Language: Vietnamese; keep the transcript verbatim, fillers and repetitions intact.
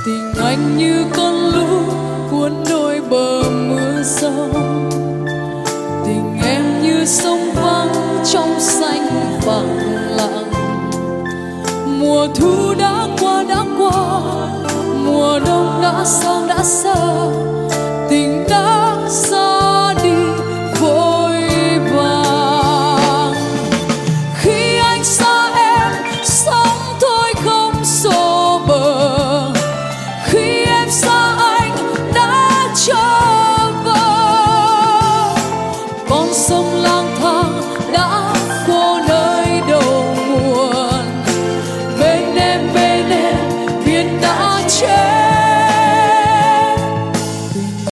Tình anh như con lũ cuốn đôi bờ mưa sông, tình em như sông vắng trong xanh vắng lặng. Mùa thu đã qua đã qua, mùa đông đã sang đã xa,